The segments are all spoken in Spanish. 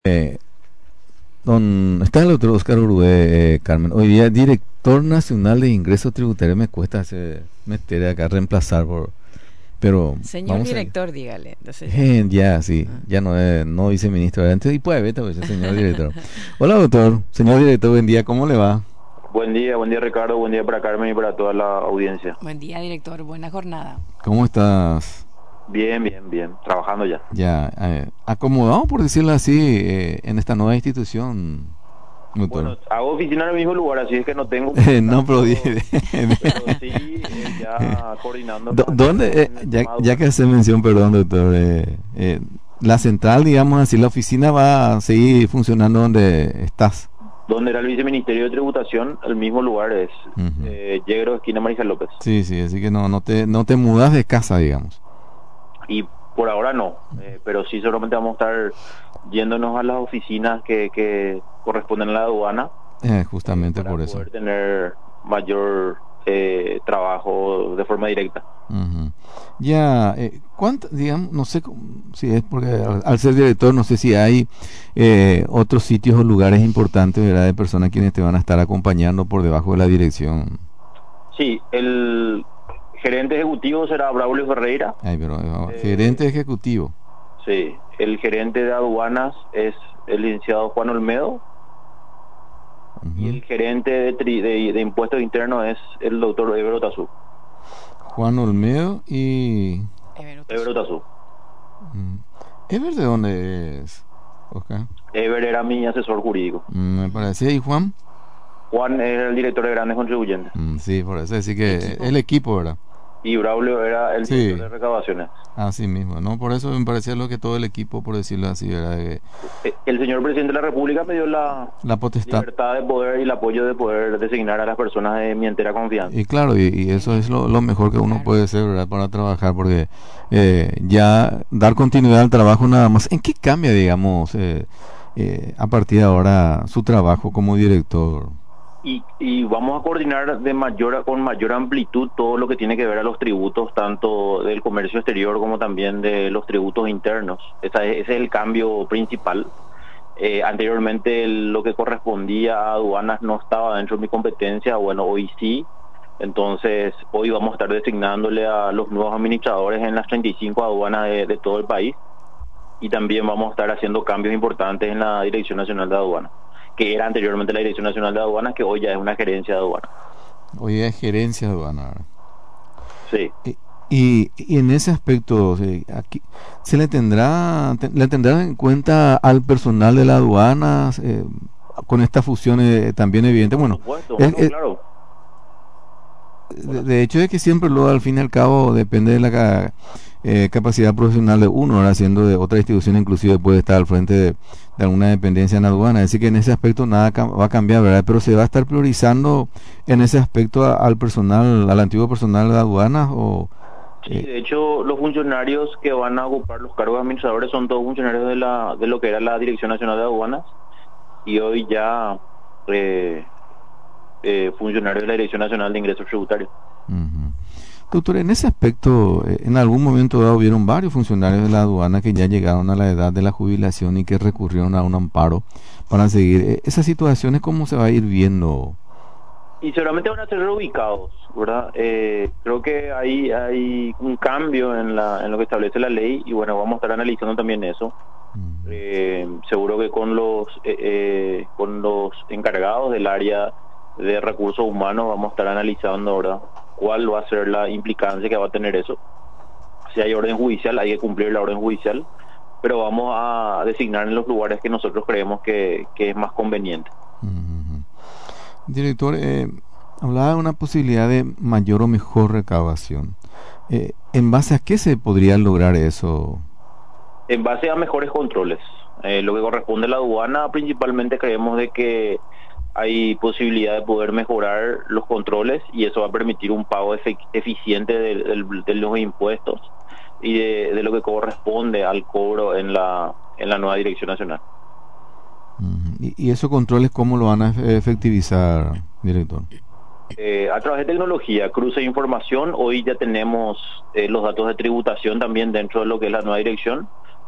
Eh, está el doctor Oscar Uruguay, Carmen. Hoy día, director nacional de ingresos tributarios, me cuesta meter acá, reemplazar pero Señor vamos a ir. director, dígale. Entonces ya. Ya, sí, Ah. ya no viceministro. Antes, y puede ver, pues, señor director. Hola, doctor. Señor director, buen día, ¿cómo le va? Buen día Ricardo, buen día para Carmen y para toda la audiencia. Buen día, director. Buena jornada. ¿Cómo estás? Bien, trabajando ya. Ya, acomodado, por decirlo así, en esta nueva institución, doctor. Bueno, hago oficina en el mismo lugar, así es que no tengo No, pero pero sí ya coordinando con ¿Dónde? en el Ya, tema ya que aduanal. hace mención, perdón, doctor, la central, digamos así, la oficina va a seguir funcionando donde estás. Donde era el viceministerio de tributación, el mismo lugar es Ujú. Yegro, esquina Marija López. Sí, sí, así que no te mudas de casa, digamos. Y por ahora no, pero sí solamente vamos a estar yéndonos a las oficinas que corresponden a la aduana Justamente para por eso. poder tener mayor trabajo de forma directa. Ujú. Ya, ¿cuánto, digamos, no sé si es porque al ser director, no sé si hay otros sitios o lugares importantes, ¿verdad? De personas quienes te van a estar acompañando por debajo de la dirección. Sí, el gerente ejecutivo será Braulio Ferreira. Ay, pero gerente Eh, ejecutivo. sí, el gerente de aduanas es el licenciado Juan Olmedo y Ujú. el gerente de impuestos internos es el doctor Ebero Tazú. Juan Olmedo y... Ebero Tazú. mm, ¿Ever de dónde es, Oscar? Eber era mi asesor jurídico. Me parece. ¿Y Juan? Juan es el director de grandes contribuyentes Sí, por eso decir que Equipo. el equipo, ¿verdad? y Braulio era el director Sí, de recaudaciones. así mismo, ¿no? Por eso me parecía lo que todo el equipo, por decirlo así, ¿verdad? El señor presidente de la República me dio la La potestad. libertad de poder y el apoyo de poder designar a las personas de mi entera confianza. Y claro, y Qué eso es bien. lo mejor que uno Claro. puede hacer, ¿verdad? Para trabajar, porque ya dar continuidad al trabajo nada más. ¿En qué cambia, digamos, a partir de ahora su trabajo como director? Y vamos a coordinar con mayor amplitud todo lo que tiene que ver a los tributos, tanto del comercio exterior como también de los tributos internos. Ese es el cambio principal. Anteriormente lo que correspondía a aduanas no estaba dentro de mi competencia, bueno, hoy sí. Entonces, hoy vamos a estar designándole a los nuevos administradores en las 35 aduanas de todo el país y también vamos a estar haciendo cambios importantes en la Dirección Nacional de Aduanas, que era anteriormente la Dirección Nacional de Aduanas, que hoy ya es una gerencia de aduanas. Hoy es gerencia aduana, ¿verdad? Sí. Y, y en ese aspecto, aquí, le tendrá en cuenta al personal de la aduana con esta fusión también Sí, evidente. por Bueno, supuesto, es, no, claro. Bueno, de hecho es que siempre luego al fin y al cabo depende de la capacidad profesional de uno, ahora siendo de otra institución inclusive puede estar al frente de alguna dependencia en aduana, es decir que en ese aspecto nada va a cambiar, ¿verdad? Pero se va a estar priorizando en ese aspecto al personal, al antiguo personal de aduanas o... sí, eh, de hecho, los funcionarios que van a ocupar los cargos administradores son todos funcionarios de lo que era la Dirección Nacional de Aduanas y hoy ya eh, funcionarios de la Dirección Nacional de Ingresos Tributarios. Ujú. Doctor, en ese aspecto, en algún momento dado hubieron varios funcionarios de la aduana que ya llegaron a la edad de la jubilación y que recurrieron a un amparo para seguir. ¿Esas situaciones cómo se va a ir viendo? Y seguramente van a ser reubicados, ¿verdad? Creo que hay un cambio en lo que establece la ley y bueno, vamos a estar analizando también eso. Ujú. Seguro que con los encargados del área de recursos humanos vamos a estar analizando, ¿verdad? Cuál va a ser la implicancia que va a tener eso. Si hay orden judicial, hay que cumplir la orden judicial, pero vamos a designar en los lugares que nosotros creemos que es más conveniente. Ujú. Director, hablaba de una posibilidad de mayor o mejor recaudación. ¿En base a qué se podría lograr eso? En base a mejores controles, lo que corresponde a la aduana, principalmente creemos de que hay posibilidad de poder mejorar los controles y eso va a permitir un pago eficiente de los impuestos y de lo que corresponde al cobro en la nueva Dirección Nacional. Ujú. ¿Y esos controles cómo lo van a efectivizar, director? A través de tecnología, cruce de información, hoy ya tenemos los datos de tributación también dentro de lo que es la nueva dirección,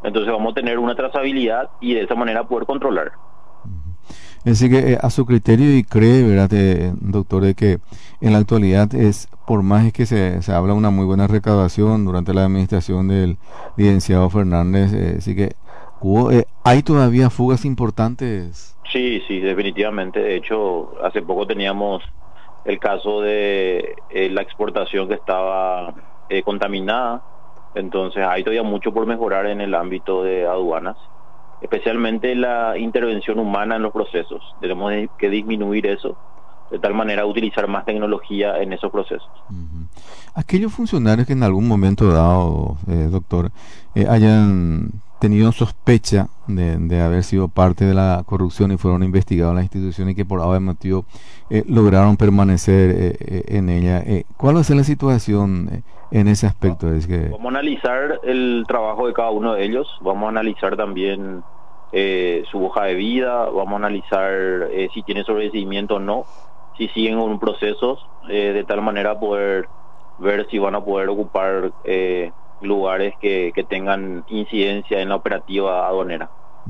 Entonces vamos a tener una trazabilidad y de esa manera poder controlar. Es decir, que a su criterio y cree, ¿verdad, doctor, de que en la actualidad por más es que se habla una muy buena recaudación durante la administración del licenciado Fernández, sí que hay todavía fugas importantes? Sí, definitivamente. De hecho, hace poco teníamos el caso de la exportación que estaba contaminada. Entonces hay todavía mucho por mejorar en el ámbito de aduanas, especialmente la intervención humana en los procesos. Tenemos que disminuir eso, de tal manera utilizar más tecnología en esos procesos. Aquellos funcionarios que en algún momento dado, doctor, hayan tenido sospecha de haber sido parte de la corrupción y fueron investigados en la institución y que por algún motivo lograron permanecer en ella, ¿cuál va a ser la situación en ese aspecto? Vamos a analizar el trabajo de cada uno de ellos, vamos a analizar también su hoja de vida, vamos a analizar si tiene sobreseimiento o no, si siguen con procesos, de tal manera poder ver si van a poder ocupar lugares que tengan incidencia en la operativa aduanera.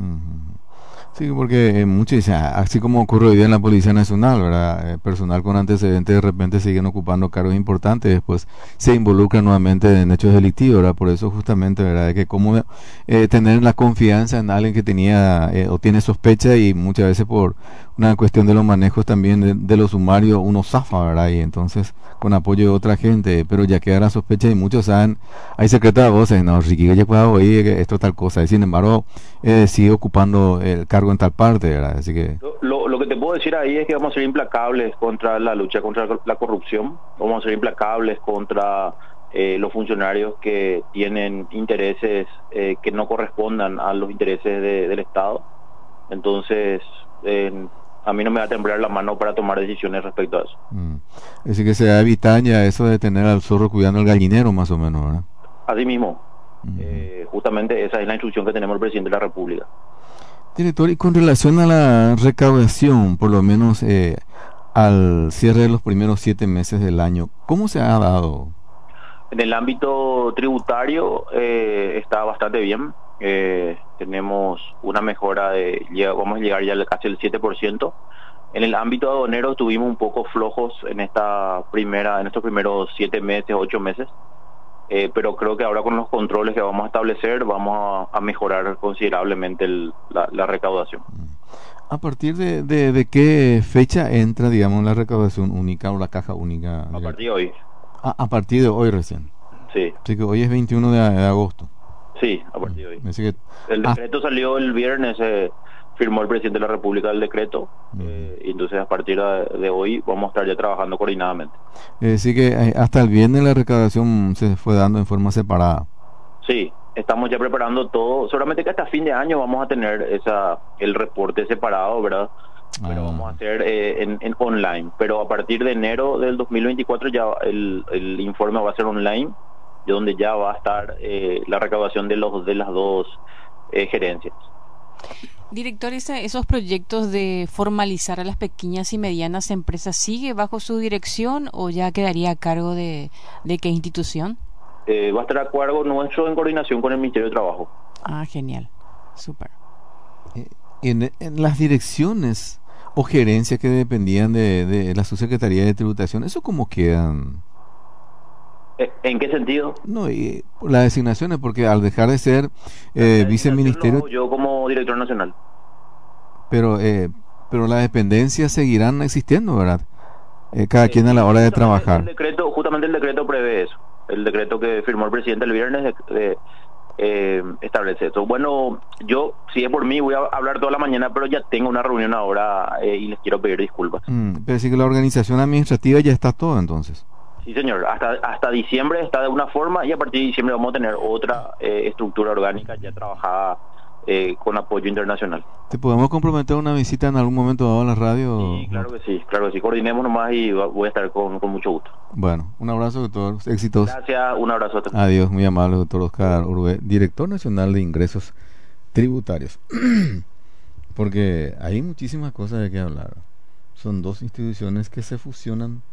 Sí, porque muchos dicen, así como ocurre hoy día en la Policía Nacional, ¿verdad? Personal con antecedentes de repente siguen ocupando cargos importantes, después se involucran nuevamente en hechos delictivos, ¿verdad? Por eso justamente, ¿verdad? Es que cómo tener la confianza en alguien que tenía o tiene sospecha y muchas veces por una cuestión de los manejos también de los sumarios uno zafa, ¿verdad? Y entonces con apoyo de otra gente, pero ya queda la sospecha y muchos saben, hay secretos de voces, no, Ricky ya puedo oír esto tal cosa, y sin embargo sigue ocupando el cargo en tal parte, ¿verdad? Así que lo que te puedo decir ahí es que vamos a ser implacables contra la lucha contra la corrupción, vamos a ser implacables contra los funcionarios que tienen intereses que no correspondan a los intereses del Estado. Entonces a mí no me va a temblar la mano para tomar decisiones respecto a eso. Es decir, que se va a evitar ya eso de tener al zorro cuidando el gallinero, más o menos, ¿verdad? Así mismo. Justamente esa es la instrucción que tenemos el presidente de la República. Director, y con relación a la recaudación, por lo menos al cierre de los primeros 7 meses del año, ¿cómo se ha dado? En el ámbito tributario está bastante bien. Tenemos una mejora vamos a llegar ya casi el 7%. En el ámbito aduanero estuvimos un poco flojos en estos primeros 7 meses, 8 meses. Pero creo que ahora con los controles que vamos a establecer vamos a mejorar considerablemente la recaudación. ¿A partir de qué fecha entra, digamos, la recaudación única o la caja única? A partir de hoy. A partir de hoy recién. Sí. Así que hoy es 21 de agosto. Sí, a partir de hoy. Así que, el decreto salió el viernes, firmó el presidente de la República el decreto, y entonces a partir de hoy vamos a estar ya trabajando coordinadamente. Así que hasta el viernes la recaudación se fue dando en forma separada. Sí, estamos ya preparando todo, solamente que hasta fin de año vamos a tener el reporte separado, ¿verdad? Pero vamos a hacer en online, pero a partir de enero del 2024 ya el informe va a ser online, de donde ya va a estar la recaudación de las dos gerencias. Director, ¿esos proyectos de formalizar a las pequeñas y medianas empresas sigue bajo su dirección o ya quedaría a cargo de qué institución? Va a estar a cargo nuestro en coordinación con el Ministerio de Trabajo. Ah, genial, súper. En las direcciones o gerencias que dependían de la Subsecretaría de Tributación, ¿eso cómo quedan? ¿En qué sentido? No, y las designaciones, porque al dejar de ser viceministerio... Yo como director nacional. Pero las dependencias seguirán existiendo, ¿verdad? Cada quien a la hora de trabajar. Justamente el decreto prevé eso. El decreto que firmó el presidente el viernes establece eso. Bueno, yo, si es por mí, voy a hablar toda la mañana, pero ya tengo una reunión ahora y les quiero pedir disculpas. Pero sí que la organización administrativa ya está todo, entonces. Sí, señor. Hasta diciembre está de una forma y a partir de diciembre vamos a tener otra estructura orgánica ya trabajada con apoyo internacional. ¿Te podemos comprometer una visita en algún momento dado a la radio? Sí, claro que sí. Coordinemos nomás y voy a estar con mucho gusto. Bueno, un abrazo, doctor. Éxitos. Gracias, un abrazo. Adiós, muy amable, doctor Oscar Urbe, director nacional de ingresos tributarios. Porque hay muchísimas cosas de qué hablar. Son dos instituciones que se fusionan